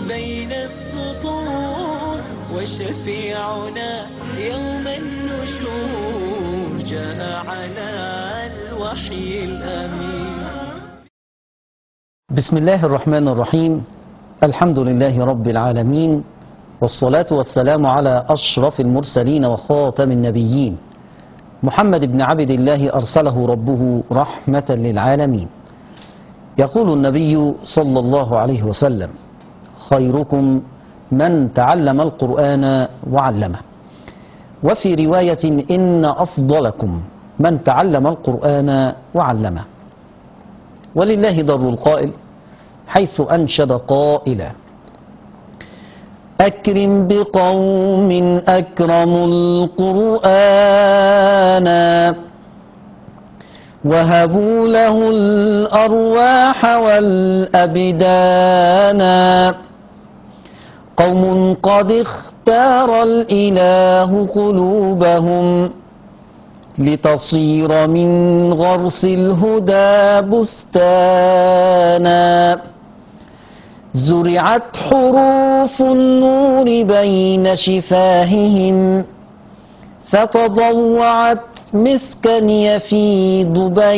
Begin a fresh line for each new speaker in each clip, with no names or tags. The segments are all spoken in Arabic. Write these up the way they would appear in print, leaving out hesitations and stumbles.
بين السطور وشفيعنا يوم النشور جاء على الوحي الأمين.
بسم الله الرحمن الرحيم. الحمد لله رب العالمين، والصلاة والسلام على أشرف المرسلين وخاتم النبيين محمد بن عبد الله أرسله ربه رحمة للعالمين. يقول النبي صلى الله عليه وسلم: خيركم من تعلم القرآن وعلمه. وفي رواية: إن أفضلكم من تعلم القرآن وعلمه. ولله در القائل حيث أنشد قائلا: أكرم بقوم أكرموا القرآن وهبوا له الأرواح والأبدان. قوم قد اختار الإله قلوبهم لتصير من غرس الهدى بستانا. زرعت حروف النور بين شفاههم فتضوعت مسكا يفيض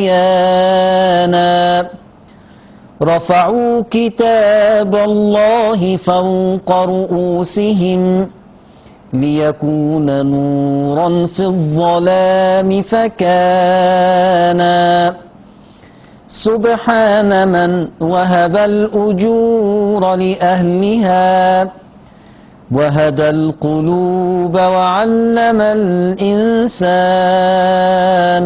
بيانا. رفعوا كتاب الله فوق رؤوسهم ليكون نورا في الظلام فكانا. سبحان من وهب الأجور لأهلها وهدى القلوب وعلم الإنسان.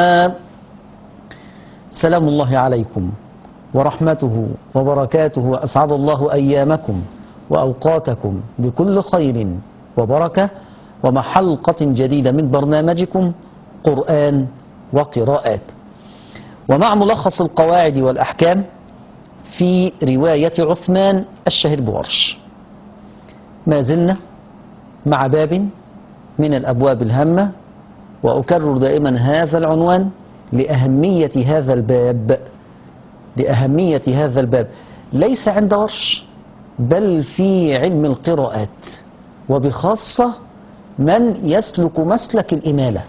سلام الله عليكم ورحمته وبركاته، وأسعد الله أيامكم وأوقاتكم بكل خير وبركة، ومع حلقة جديدة من برنامجكم قرآن وقراءات، ومع ملخص القواعد والأحكام في رواية عثمان الشهير بورش. ما زلنا مع باب من الأبواب الهامة، وأكرر دائما هذا العنوان لأهمية هذا الباب، لأهمية هذا الباب ليس عند ورش بل في علم القراءات، وبخاصة من يسلك مسلك الإمالة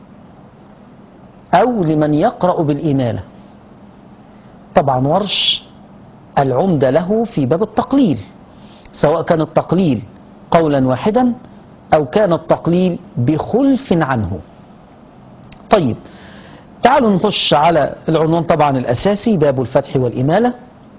أو لمن يقرأ بالإمالة. طبعا ورش العمدة له في باب التقليل، سواء كان التقليل قولا واحدا أو كان التقليل بخلف عنه. طيب تعالوا نخش على العنوان طبعا الأساسي، باب الفتح والإمالة.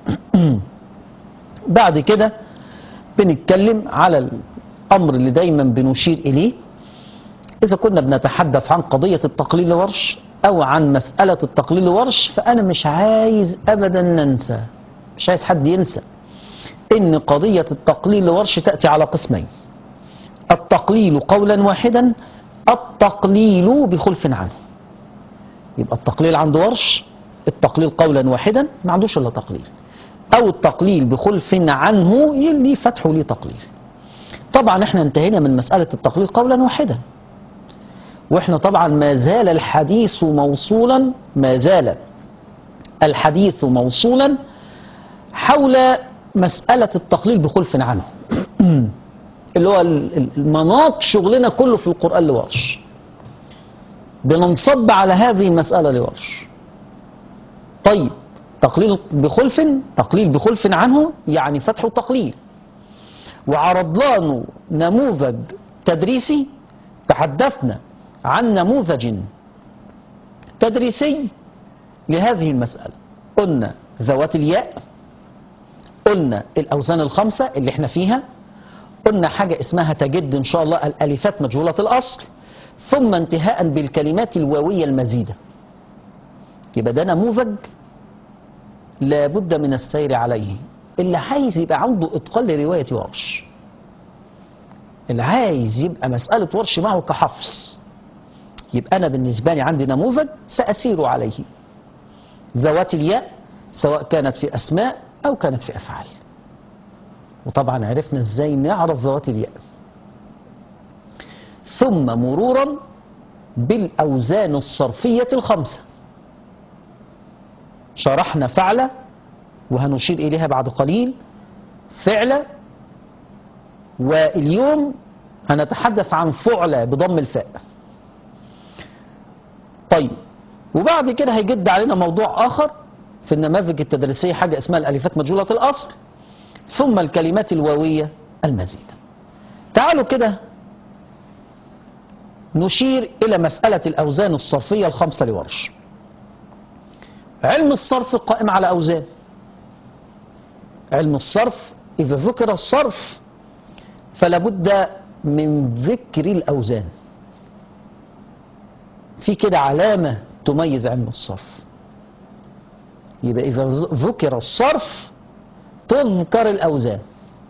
بعد كده بنتكلم على الأمر اللي دايما بنشير إليه إذا كنا بنتحدث عن قضية التقليل لورش أو عن مسألة التقليل لورش. فأنا مش عايز أبدا ننسى، مش عايز حد ينسى إن قضية التقليل لورش تأتي على قسمين: التقليل قولا واحدا، التقليل بخلف عنه. يبقى التقليل عند ورش التقليل قولا واحدا، ما عندوش إلا تقليل، أو التقليل بخلف عنه يلي فتحه ليه تقليل. طبعا احنا انتهينا من مسألة التقليل قولا واحدا، واحنا طبعا ما زال الحديث موصولا، ما زال الحديث موصولا حول مسألة التقليل بخلف عنه اللي هو المناط شغلنا كله في القرآن لورش، بننصب على هذه المسألة لورش. طيب تقليل بخلف عنه يعني فتح تقليل، وعرض لنا نموذج تدريسي. تحدثنا عن نموذج تدريسي لهذه المسألة، قلنا ذوات الياء، قلنا الأوزان الخمسة اللي احنا فيها، قلنا حاجة اسمها تجد إن شاء الله الألفات مجهولة الأصل، ثم انتهاء بالكلمات الواوية المزيدة. يبقى ده نموذج لابد من السير عليه. اللي عايز يبقى عنده إتقان لرواية ورش، اللي عايز يبقى مسألة ورش معه كحفظ، يبقى أنا بالنسبة لي عندي نموذج سأسير عليه. ذوات الياء سواء كانت في أسماء أو كانت في أفعال، وطبعا عرفنا إزاي نعرف ذوات الياء. ثم مرورا بالأوزان الصرفية الخمسة، شرحنا فعل وهنشير إليها بعد قليل، فعل واليوم هنتحدث عن فعلى بضم الفاء. طيب، وبعد كده هيجد علينا موضوع آخر في النماذج التدريسية، حاجة اسمها الألفات مجهولة الأصل، ثم الكلمات الواوية المزيدة. تعالوا كده نشير إلى مسألة الأوزان الصرفية الخمسة لورش. علم الصرف قائم على أوزان. علم الصرف إذا ذكر الصرف فلا بد من ذكر الأوزان. في كده علامة تميز علم الصرف، يبقى إذا ذكر الصرف تذكر الأوزان.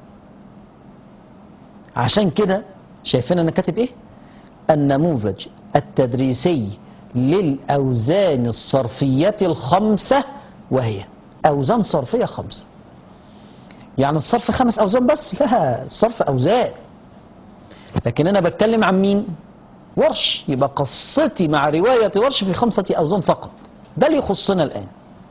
عشان كده شايفين أنا كاتب إيه؟ النموذج التدريسي للأوزان الصرفية الخمسة، وهي أوزان صرفية خمسة. يعني الصرف 5 أوزان بس؟ لا، الصرف أوزان. لكن أنا بتكلم عن مين؟ ورش. يبقى قصتي مع رواية ورش في 5 أوزان فقط، ده اللي يخصنا الآن.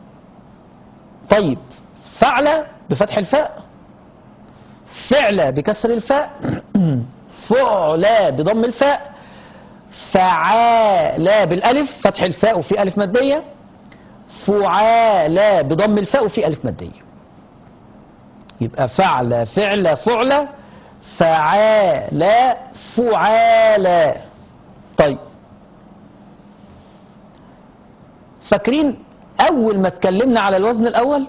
طيب، فعل بفتح الفاء، فعل بكسر الفاء، فعل بضم الفاء، فعال بالألف فتح الفاء وفي ألف مادية، فعال بضم الفاء وفي ألف مادية. يبقى فعل فعل فعل فعال فعال. طيب، فاكرين أول ما اتكلمنا على الوزن الأول؟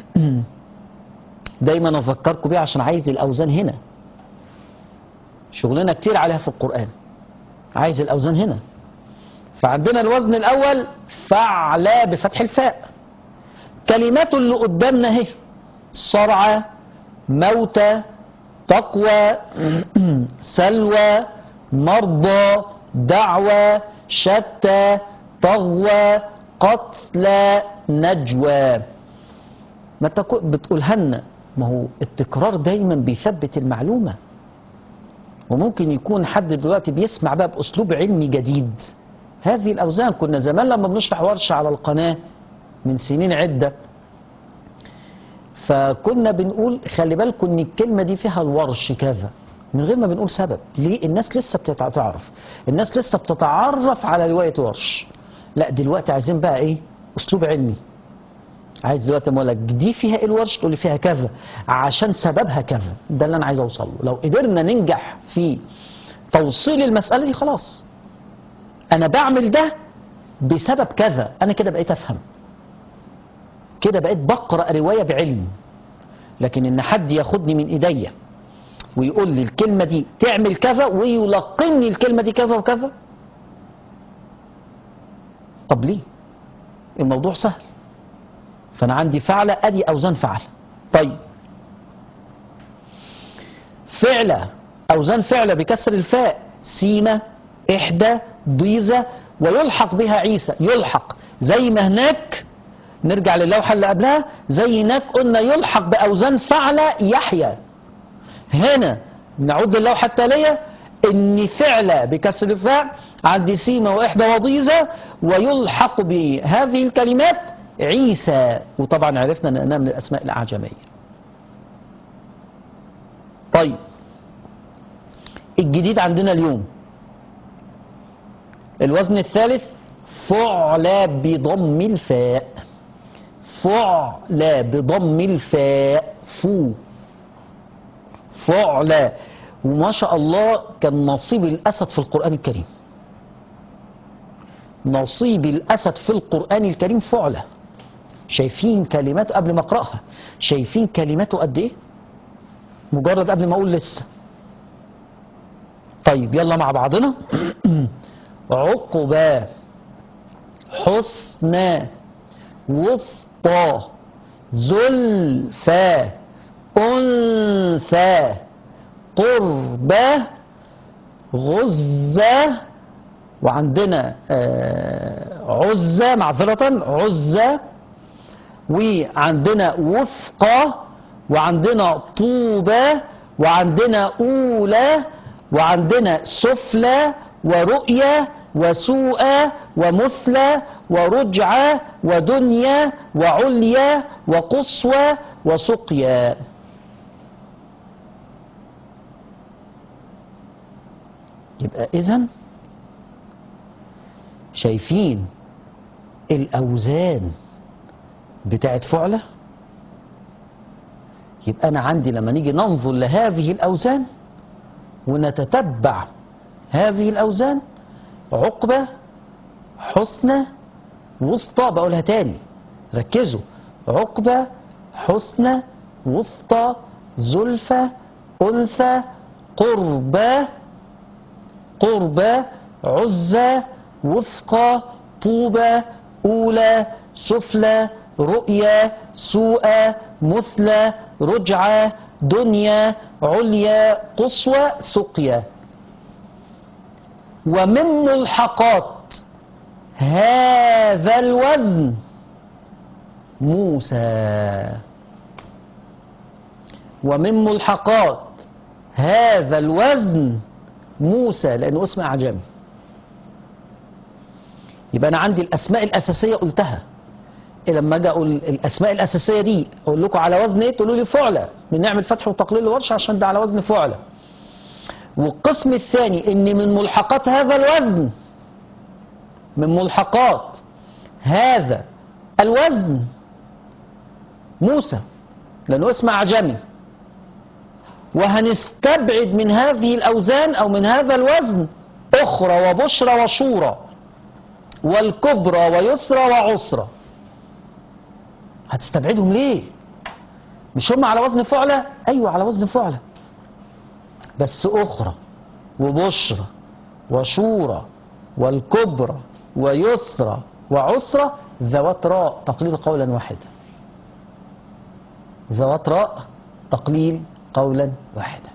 دايما أفكركم بيه عشان عايز الأوزان هنا. شغلنا كتير عليها في القرآن، عايز الأوزان هنا. فعندنا الوزن الأول فعل بفتح الفاء. كلمات اللي قدامنا اهي: صرع، موتى، تقوى، سلوى، مرضى، دعوى، شتى، طغوى، قتلى، نجوى. ما بتقولها لنا، ما هو التكرار دايما بيثبت المعلومة. وممكن يكون حد دلوقتي بيسمع بقى بأسلوب علمي جديد. هذه الأوزان كنا زمان لما بنشرح ورشة على القناة من سنين عدة، فكنا بنقول خلي بالكم ان الكلمة دي فيها الورش كذا، من غير ما بنقول سبب. ليه؟ الناس لسه بتتعرف، الناس لسه بتتعرف على رواية ورش. لا، دلوقتي عايزين بقى ايه؟ اسلوب علمي. عايز دلوقتي اقول لك دي فيها ايه الورش، تقول لي فيها كذا عشان سببها كذا. ده اللي انا عايز اوصل له. لو قدرنا ننجح في توصيل المسألة دي خلاص، انا بعمل ده بسبب كذا، انا كده بقيت افهم، كده بقيت بقرأ رواية بعلم. لكن ان حد ياخدني من ايديا ويقول لي الكلمة دي تعمل كذا ويلقني الكلمة دي كذا وكذا، طب ليه؟ الموضوع سهل. فانا عندي فعل، ادي اوزان فعل. طيب، فعل، اوزان فعل بكسر الفاء: سيمة، احدى، ضيزة، ويلحق بها عيسى. يلحق زي ما هناك، نرجع للوحة اللي قبلها، زي هناك قلنا يلحق بأوزان فعل يحيى. هنا نعود للوحة التالية، ان فعل بكسر الفاء عندي سيمة واحدى وضيزة، ويلحق بهذه الكلمات عيسى. وطبعا عرفنا انها من الاسماء الاعجمية. طيب، الجديد عندنا اليوم الوزن الثالث فعل بضم الفاء. فعل بضم الفاء، فو، فعل. وما شاء الله كان نصيب الأسد في القرآن الكريم، نصيب الأسد في القرآن الكريم فعل. شايفين كلماته قبل ما أقرأها؟ شايفين كلماته قد إيه؟ مجرد قبل ما أقول لسه. طيب، يلا مع بعضنا. عقبى، حسنى، وسطى، زلفى، أنثى، قربى، غزة، وعندنا عزة، معذرة، عزة، وعندنا وفقة، وعندنا طوبى، وعندنا أولى، وعندنا سفلى، ورؤية، وسوء، ومثلى، ورجعة، ودنيا، وعليا، وقصوى، وسقيا. يبقى إذن شايفين الأوزان بتاعت فعلة؟ يبقى أنا عندي لما نيجي ننظر لهذه الأوزان ونتتبع هذه الأوزان: عقبة، حسنى، وسطى. بقولها تاني، ركزوا: عقبة، حسنى، وسطى، زلفى، أنثى، قربى، عزى، وفقى، طوبى، أولى، سفلى، رؤيا، سوء، مثلى، رجعة، دنيا، عليا، قصوى، سقيا. ومن ملحقات هذا الوزن موسى. ومن ملحقات هذا الوزن موسى، لأنه اسم أعجمي. يبقى أنا عندي الأسماء الأساسية قلتها. لما أجي أقول الأسماء الأساسية دي أقول لكم على وزن إيه؟ تقولوا لي فعلة. بنعمل فتح وتقليل ورش عشان ده على وزن فعلة. والقسم الثاني إن من ملحقات هذا الوزن، من ملحقات هذا الوزن موسى، لأنه اسم أعجمي. وهنستبعد من هذه الأوزان أو من هذا الوزن أخرى وبشرى وشورى والكبرى ويسرى وعسرى. هتستبعدهم ليه؟ مش هم على وزن فعلة؟ أيوة على وزن فعلة، بس أخرى وبشرى وشورى والكبرى ويسرى وعسرى ذوات راء تقليل قولا واحدا. ذوات راء تقليل قولا واحدا.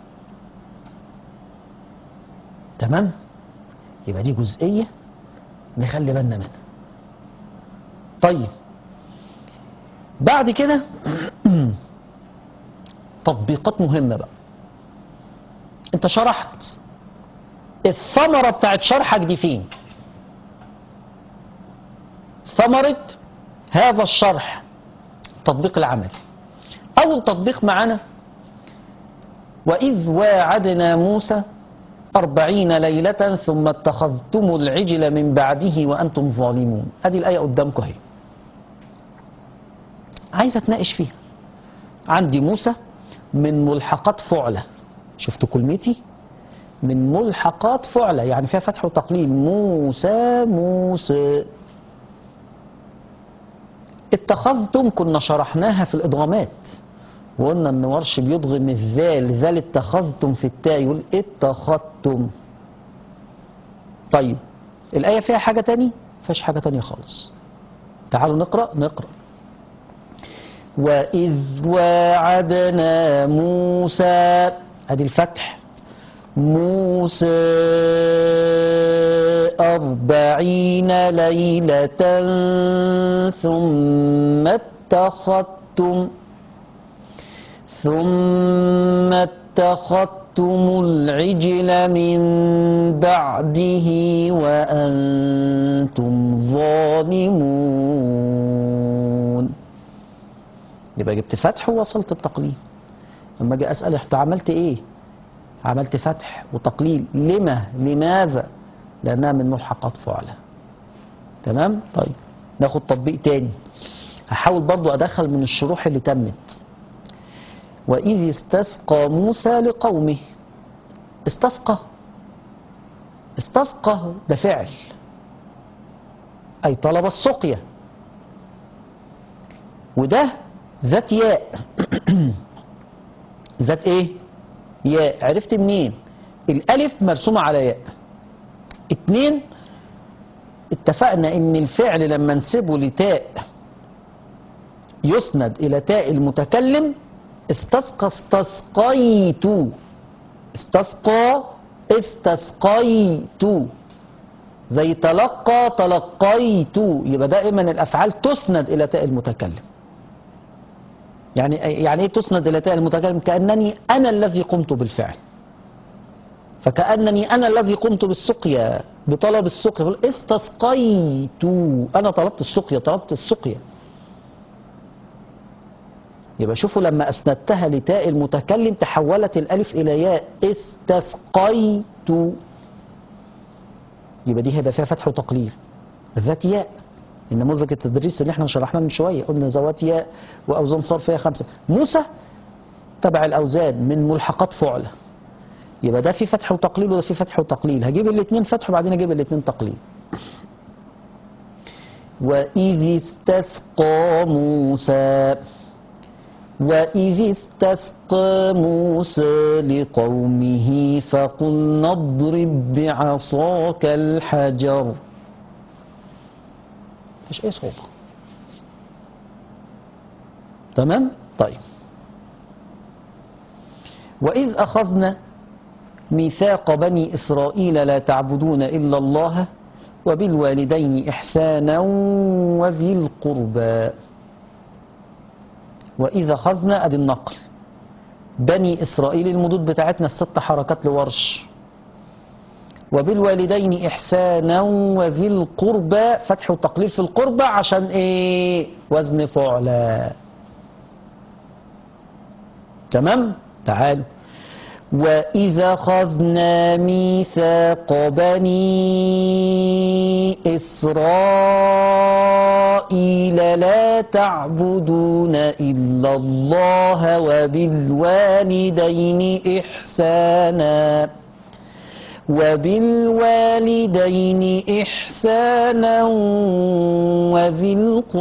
تمام؟ يبقى دي جزئية نخلي بالنا منها. طيب بعد كده تطبيقات مهمة بقى. انت شرحت، الثمرة بتاعت شرحك دي فين؟ ثمرة هذا الشرح تطبيق العمل. أول تطبيق معنا: وإذ واعدنا موسى 40 ليلة ثم اتخذتم العجل من بعده وأنتم ظالمون. هذه الآية قدامكم اهي، عايز أتناقش فيها. عندي موسى من ملحقات فعلة. شفتوا كلمتي؟ من ملحقات فعلة، يعني فيها فتح وتقليل. موسى موسى. اتخذتم كنا شرحناها في الإدغامات وقلنا ان ورش بيضغم الذال، ذال اتخذتم في التاء يقول اتخذتم. طيب الآية فيها حاجة تاني؟ فيهاش حاجة تانية خالص. تعالوا نقرأ. وإذ واعدنا موسى، ادي الفتح، موسى 40 ليلة ثم اتخذتم العجل من بعده وأنتم ظالمون. يبقى جبت فتح ووصلت التقليل. لما اجي اسال انت عملت ايه؟ عملت فتح وتقليل. لماذا؟ لانها من ملحقات فعلة. تمام؟ طيب ناخد تطبيق تاني. هحاول برضو ادخل من الشروح اللي تمت. وإذ استسقى موسى لقومه. استسقى ده فعل، أي طلب السقيا، وده ذات ياء. ذات ايه؟ ياء. عرفت منين؟ الألف مرسومة على ياء. 2 اتفقنا ان الفعل لما نسيبه لتاء يسند إلى تاء المتكلم. استسقى استسقيت، استسقيت، زي تلقى تلقيت. يبقى دائما الأفعال تسند إلى تاء المتكلم. يعني ايه تسند إلى تاء المتكلم؟ كأنني أنا الذي قمت بالفعل، فكأنني أنا الذي قمت بالسقيا، بطلب السقيا. استسقيت، أنا طلبت السقيا. يبقى شوفوا لما أسندتها لتاء المتكلم تحولت الألف إلى ياء. استسقيت. يبقى دي هيبقى فيها فتح وتقليل. ذات ياء، النموذج التدريس اللي احنا شرحناه من شويه قلنا ذوات ياء واوزان صرف فيها 5. موسى تبع الاوزان من ملحقات فعله، يبقى ده في فتح وتقليل وده في فتح وتقليل، هجيب الاثنين فتح وبعدين اجيب الاثنين تقليل. وإذ استسقى موسى، وإذ استسقى موسى لقومه فقلنا اضرب بعصاك الحجر. مفيش أي صوت. تمام؟ طيب. وإذ أخذنا ميثاق بني إسرائيل لا تعبدون إلا الله وبالوالدين إحسانا وذي القربى. وإذا أخذنا أدي النقل بني إسرائيل، المدود بتاعتنا ال6 حركات لورش. وبالوالدين إحسانا وذي القربى، فتح وتقليل في القربى عشان إيه؟ وزن فعلا. تمام؟ تعالوا. وإذا أخذنا ميثاق بني إسرائيل لا تعبدون إلا الله وبالوالدين إحسانا وذي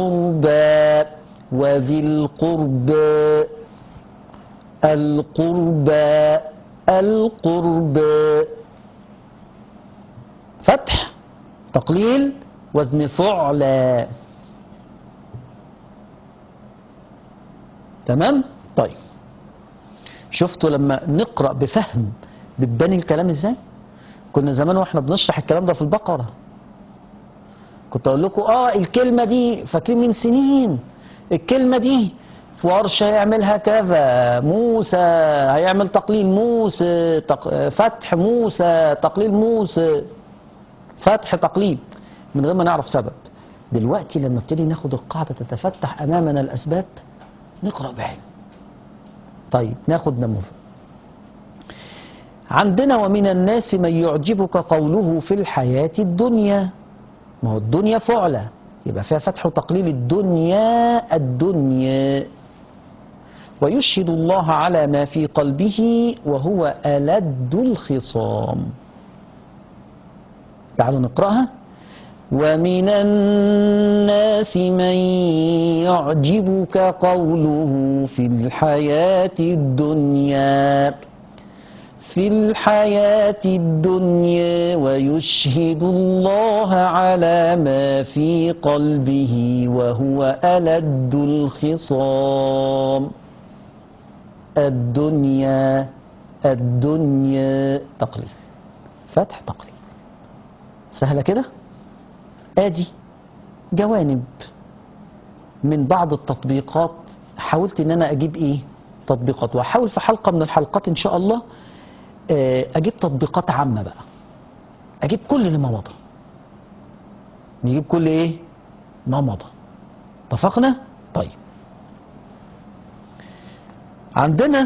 القربى القربى فتح تقليل وزن فعلا. تمام؟ طيب شفتوا لما نقرأ بفهم بتبني الكلام ازاي؟ كنا زمان واحنا بنشرح الكلام ده في البقرة كنت اقول لكم الكلمة دي فاكرين من سنين، الكلمة دي ورش هيعملها كذا، موسى هيعمل تقليل موسى فتح موسى تقليل موسى فتح تقليل من غير ما نعرف سبب. دلوقتي لما ابتدي ناخد القاعدة تتفتح أمامنا الأسباب نقرأ بعين. طيب ناخد نموذج عندنا. ومن الناس من يعجبك قوله في الحياة الدنيا، ما هو الدنيا فعلة يبقى فيها فتح وتقليل الدنيا. ويشهد الله على ما في قلبه وهو ألد الخصام. تعالوا نقرأها. ومن الناس من يعجبك قوله في الحياة الدنيا ويشهد الله على ما في قلبه وهو ألد الخصام. الدنيا تقليل فتح تقليل. سهلة كده؟ ادي جوانب من بعض التطبيقات. حاولت ان انا اجيب تطبيقات، واحاول في حلقة من الحلقات ان شاء الله اجيب تطبيقات عامة بقى، اجيب كل اللي ما مضى، نجيب كل ما مضى. اتفقنا؟ طيب عندنا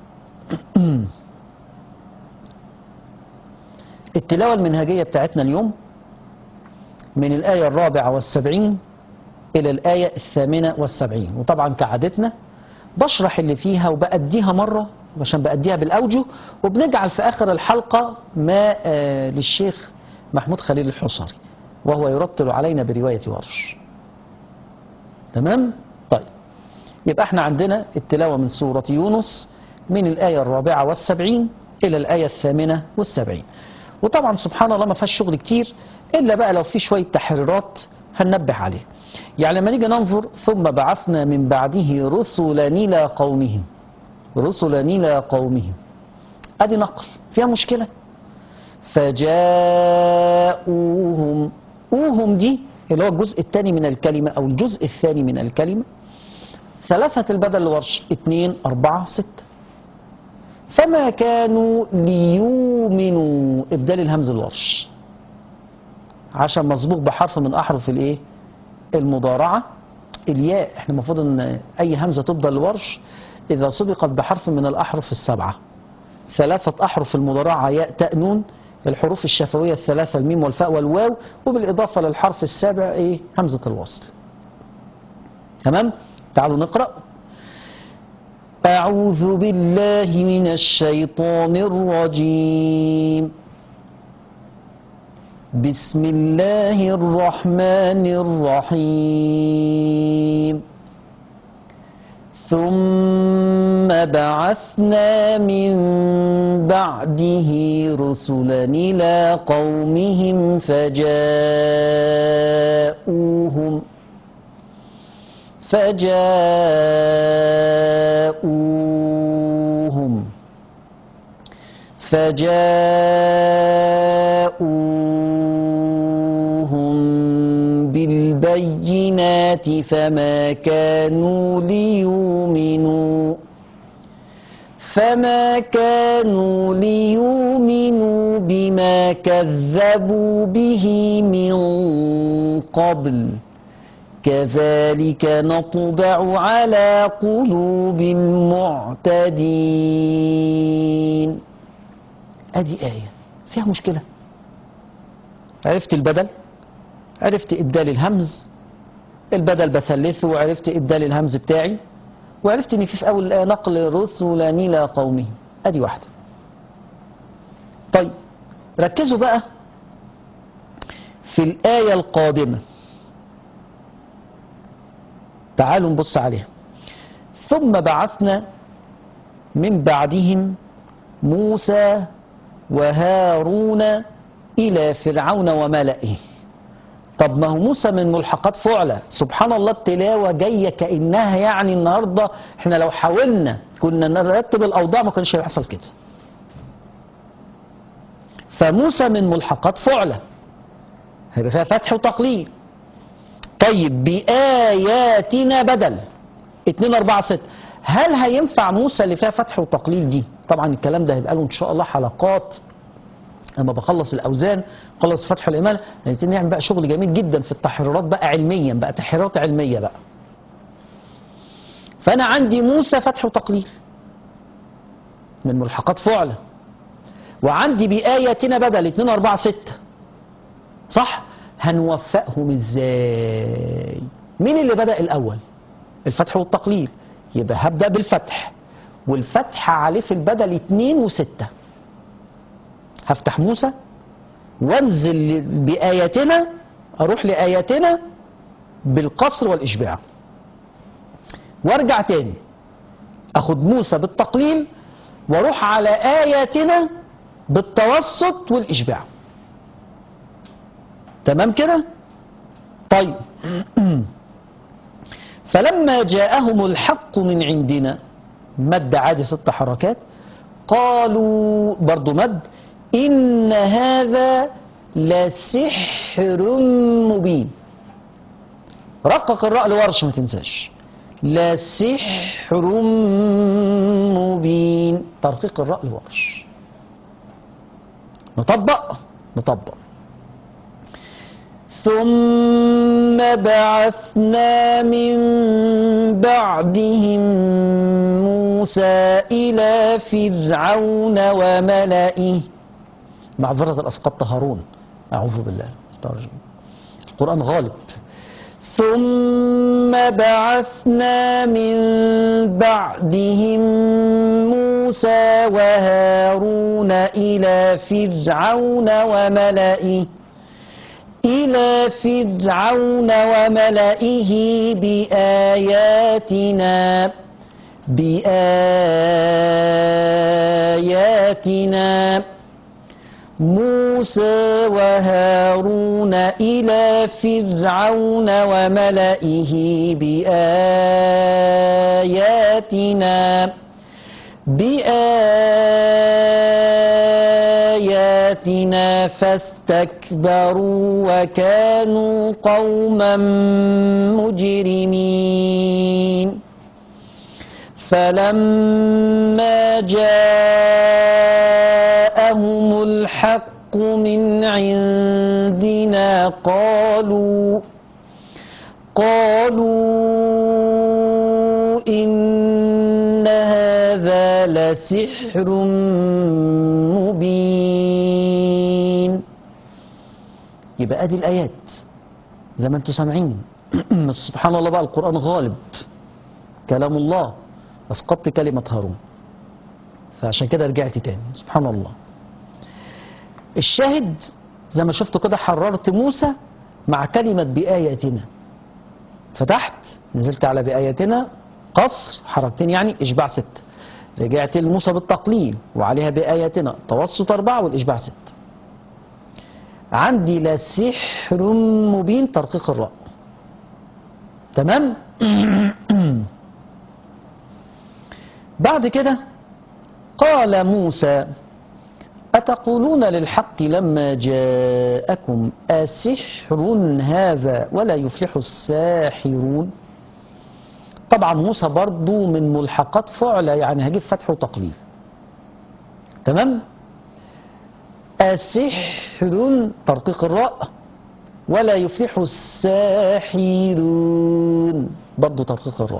التلاوة المنهجية بتاعتنا اليوم من الآية 74 إلى الآية 78. وطبعا كعادتنا بشرح اللي فيها وبأديها مرة عشان بأديها بالأوجه، وبنجعل في آخر الحلقة ما للشيخ محمود خليل الحصري وهو يرتل علينا برواية ورش. تمام؟ طيب يبقى احنا عندنا التلاوة من سورة يونس من الآية 74 إلى الآية 78. وطبعا سبحان الله ما فيهاش شغل كتير إلا بقى لو في شوية تحريرات هننبه عليه. يعني لما نيجي ننظر ثم بعثنا من بعده رسلا إلى قومهم أدي نقل فيها مشكلة. فجاءوهم دي اللي هو الجزء الثاني من الكلمة أو الجزء الثاني من الكلمة، 3 البدل لورش 2 4 6. فما كانوا ليؤمنوا إبدال الهمز الورش عشان مسبوق بحرف من أحرف المضارعة. الياء احنا المفروض ان اي همزة تبدل لورش اذا سبقت بحرف من الاحرف 7. 3 احرف المضارعة ياء تاء نون، الحروف الشفوية الثلاثة الميم والفاء والواو، وبالإضافة للحرف السابع إيه؟ همزة الوصل. تمام؟ تعالوا نقرأ. أعوذ بالله من الشيطان الرجيم. بسم الله الرحمن الرحيم. ثم بعثنا من بعده رسلا إلى قومهم فجاءوهم بالبينات فما كانوا ليؤمنوا بما كذبوا به من قبل كذلك نطبع على قلوب المعتدين. ادي آية فيها مشكلة. عرفت البدل، عرفت إبدال الهمز، البدل بثلثه، وعرفت إبدال الهمز بتاعي، وعرفت ان في اول الآية نقل رسلا إلى قومه. ادي واحدة. طيب ركزوا بقى في الآية القادمة، تعالوا نبص عليها. ثم بعثنا من بعدهم موسى وهارون إلى فرعون وملئه. طب ما هو موسى من ملحقات فعلة. سبحان الله، التلاوة جاية كأنها يعني النهاردة احنا لو حاولنا كنا نرتب الأوضاع ما كانش هيحصل كده. فموسى من ملحقات فعلة هيبقى فيها فتح وتقليل. طيب بآياتنا بدل 2 4 6. هل هينفع موسى اللي فيها فتح وتقليل دي؟ طبعا الكلام ده هيبقى له ان شاء الله حلقات لما بخلص الاوزان، خلص فتح الايمان، هنبتدي نعمل بقى شغل جميل جدا في التحريرات بقى علميا، بقى تحريرات علميه بقى. فانا عندي موسى فتح وتقليل من ملحقات فعلة، وعندي بآياتنا بدل 2 4 6 صح؟ هنوفقهم ازاي؟ مين اللي بدأ الاول؟ الفتح والتقليل، يبقى هبدأ بالفتح، والفتح عليه في البدل 2 و6. هفتح موسى وانزل بآياتنا، اروح لآياتنا بالقصر والإشباع، وارجع تاني اخد موسى بالتقليل واروح على آياتنا بالتوسط والإشباع. تمام كده؟ طيب فلما جاءهم الحق من عندنا، مد عادي 6 حركات، قالوا برضو مد إن هذا لسحر مبين. رقق الراء لورش ما تنساش، لسحر مبين، ترقيق الراء لورش. نطبق. ثم بعثنا من بعدهم موسى إلى فرعون وملئه. معذرة أسقطت هارون، أعوذ بالله، القرآن غالب. ثم بعثنا من بعدهم موسى وهارون إلى فرعون وملئه بآياتنا موسى وهارون إلى فرعون وملئه بآياتنا فاستكبروا وكانوا قوما مجرمين. فلما جاءهم الحق من عندنا قالوا إن هذا لسحر مبين. يبقى ادي الايات زي ما انتم سامعين. بس سبحان الله بقى القرآن غالب، كلام الله، اسقطت كلمة هارون، فعشان كده رجعت تاني. سبحان الله. الشاهد زي ما شفتوا كده، حررت موسى مع كلمة بآياتنا، فتحت نزلت على بآياتنا قصر حركتين يعني إشباع 6، رجعت لموسى بالتقليل وعليها بآياتنا توسط 4 والإشباع 6. عندي لسحر مبين ترقيق الراء. تمام. بعد كده قال موسى أتقولون للحق لما جاءكم أسحر هذا ولا يفلح الساحرون. طبعا موسى برضو من ملحقات فعلة، يعني هجيب فتح وتقليل. تمام. أسحر ترقيق الراء ولا يفلح الساحرون برضو ترقيق الراء،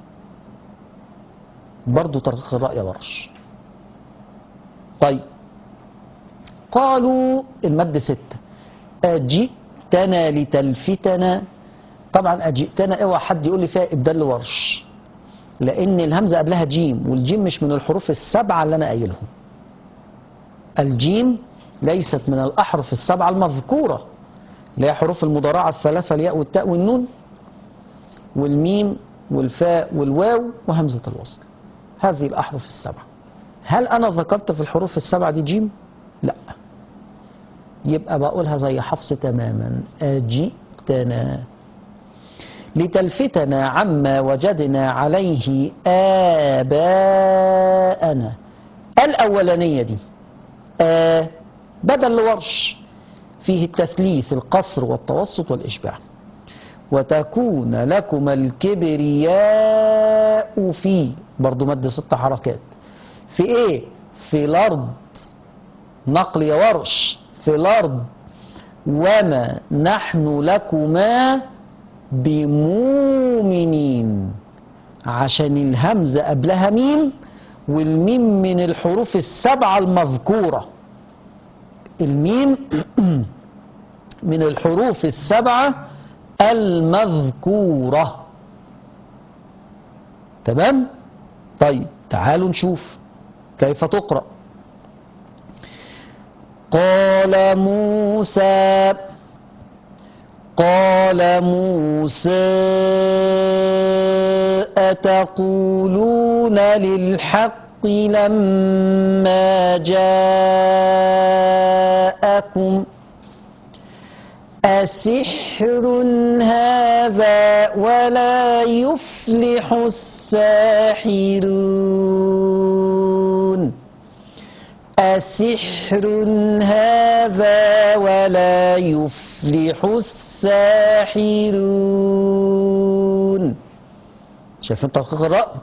برضو ترقيق الراء يا ورش. طيب قالوا المد 6 أجئتنا لتلفتنا. طبعا أجئتنا اوعى حد يقول لي فيها إبدال لورش، لأن الهمزة قبلها جيم، والجيم مش من الحروف السبعة اللي أنا قايلهم. الجيم ليست من الأحرف السبعة المذكورة، اللي هي حروف المضارعة الثلاثة، الياء والتاء والنون والميم والفاء والواو وهمزة الوصل، هذه الأحرف السبعة. هل أنا ذكرت في الحروف السبعة دي جيم؟ لا، يبقى بقولها زي حفص تماما، أجئتنا لتلفتنا عما وجدنا عليه آباءنا. الأولانية دي بدل لورش، فيه التثليث القصر والتوسط والإشباع. وتكون لكم الكبرياء في، برضو مد 6 حركات. في ايه؟ في الأرض، نقل يا ورش، في الأرض وما نحن لكما بمؤمنين، عشان الهمزة قبلها ميم، والميم من الحروف السبعة المذكورة. الميم من الحروف السبعة المذكورة. تمام؟ طيب تعالوا نشوف كيف تقرأ. قال موسى أتقولون للحق لما جاءكم أسحر هذا ولا يفلح الساحرون. أسحر هذا ولا يفلح الساحرون. شايفين ترقيق الراء؟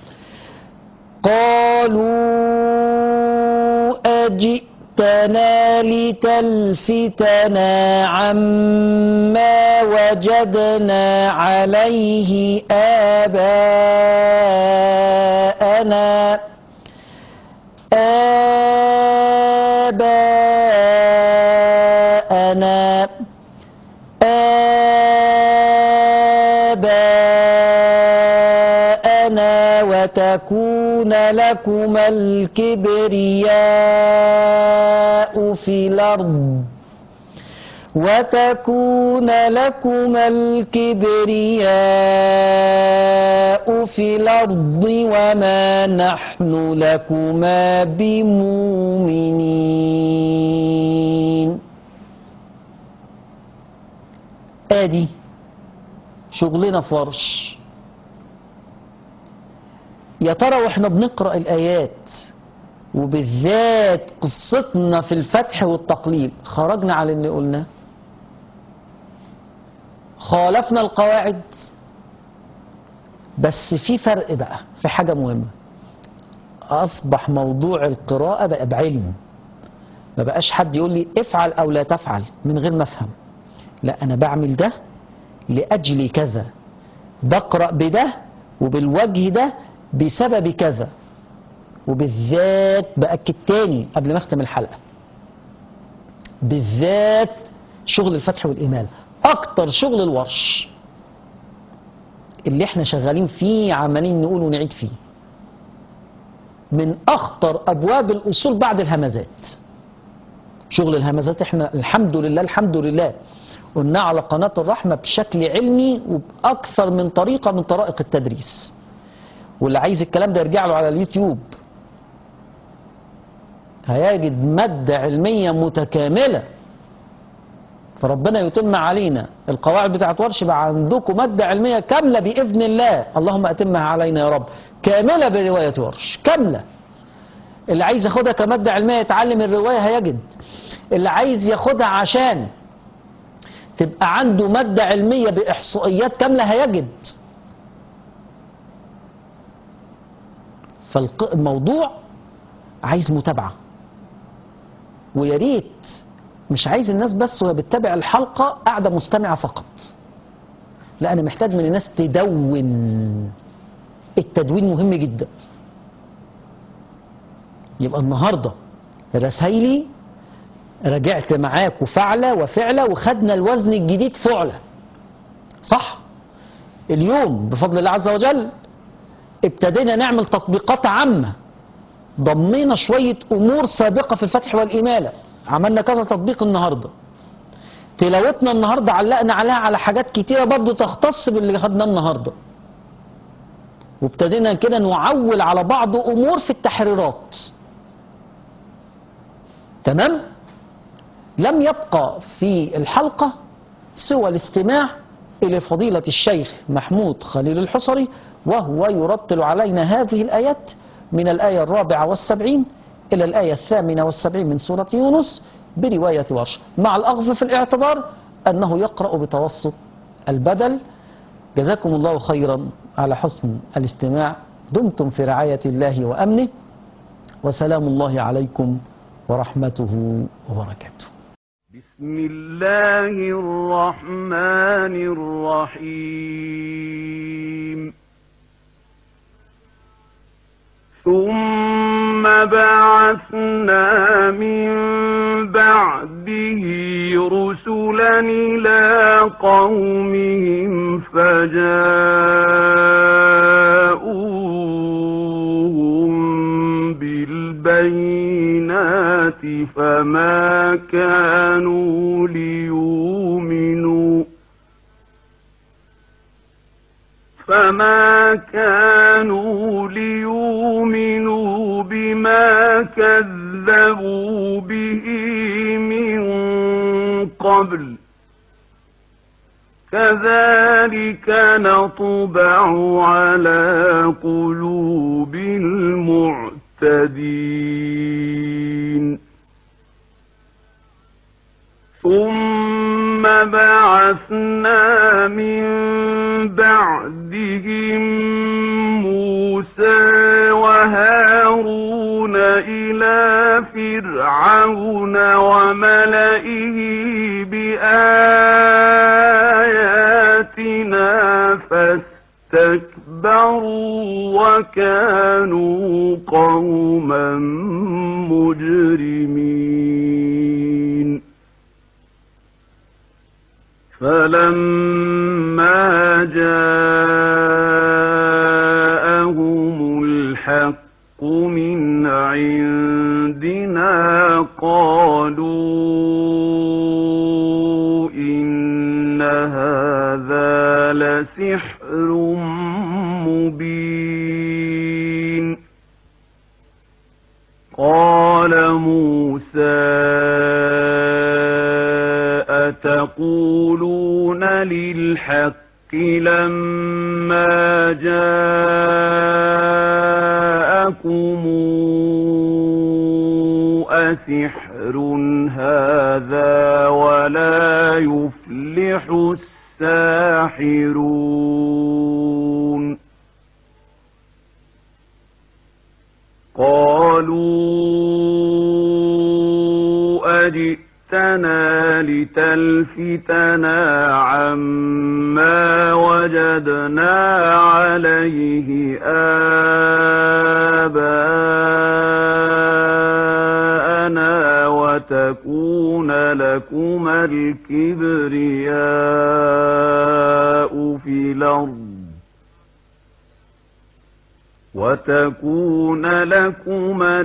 قالوا أجئتنا لتلفتنا عما وجدنا عليه آباءنا وتكون لكما الكبرياء في الأرض وما نحن لكما بمؤمنين. ادي شغلنا في ورش. يا ترى واحنا بنقرأ الآيات وبالذات قصتنا في الفتح والتقليل خرجنا على اللي قلناه؟ خالفنا القواعد؟ بس في فرق بقى، في حاجة مهمة. أصبح موضوع القراءة بقى بعلم، ما بقاش حد يقول لي افعل أو لا تفعل من غير ما أفهم. لا، أنا بعمل ده لأجل كذا، بقرأ بده وبالوجه ده بسبب كذا. وبالذات بأكد تاني قبل ما أختم الحلقة، بالذات شغل الفتح والإمالة، أكتر شغل الورش اللي احنا شغالين فيه، عمالين نقول ونعيد فيه، من أخطر أبواب الأصول بعد الهمزات. شغل الهمزات احنا الحمد لله الحمد لله قلنا على قناة الرحمة بشكل علمي وبأكثر من طريقة من طرائق التدريس، واللي عايز الكلام ده يرجع له على اليوتيوب هيجد مادة علمية متكاملة. فربنا يتم علينا القواعد بتاعت ورش، بقى عندكم مادة علمية كاملة بإذن الله، اللهم أتمها علينا يا رب، كاملة برواية ورش كاملة. اللي عايز ياخدها كمادة علمية يتعلم الرواية هيجد، اللي عايز ياخدها عشان تبقى عنده مادة علمية بإحصائيات كاملة هيجد. فالموضوع عايز متابعة، ويا ريت مش عايز الناس بس وهي بتتابع الحلقة قاعدة مستمعة فقط، لا أنا محتاج من الناس تدون. التدوين مهم جدا. يبقى النهاردة رسايلي رجعت معاكم فعلة وفعلة، وخدنا الوزن الجديد فعلة، صح؟ اليوم بفضل الله عز وجل ابتدينا نعمل تطبيقات عامة، ضمينا شوية أمور سابقة في الفتح والإمالة، عملنا كذا تطبيق النهاردة. تلاوتنا النهاردة علقنا عليها على حاجات كتيرة برضو تختص باللي خدناه النهاردة، وابتدينا كده نعول على بعض أمور في التحريرات. تمام؟ لم يبقى في الحلقة سوى الاستماع إلى فضيلة الشيخ محمود خليل الحصري، وهو يرتل علينا هذه الآيات من الآية 74 إلى الآية 78 من سورة يونس برواية ورش، مع الأخذ في الاعتبار أنه يقرأ بتوسط البدل. جزاكم الله خيرا على حسن الاستماع، دمتم في رعاية الله وأمنه، وسلام الله عليكم ورحمته وبركاته.
بسم الله الرحمن الرحيم. ثم بعثنا من بعده رسلا إلى قومهم فجاءوهم بالبينات فما كانوا ليؤمنوا بما كذبوا به من قبل، كذلك نطبع على قلوب المعتدين. ثم بعثنا من بعدهم موسى وهارون إلى فرعون وملئه بآياتنا فاستكبروا وكانوا قوما مجرمين. فلما جاءهم الحق من عندنا قالوا إن هذا لسحر مبين. قال موسى أتقولون للحق لما جاءكم أسحر هذا ولا يفلح الساحرون. قالوا أجئتنا لتلفتنا عما وجدنا عليه آباءنا وتكون لكما الكبرياء في الأرض وتكون لكما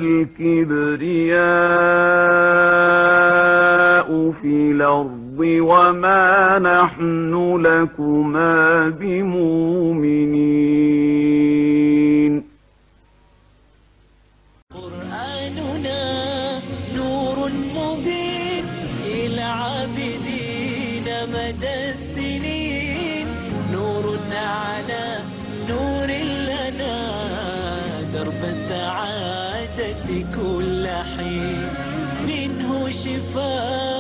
الكبرياء في الأرض وما نحن لكما بمؤمنين
قرآننا نور مبين للعابدين مدى السنين نور على نور لنا درب السعادة كل حين منه شفاء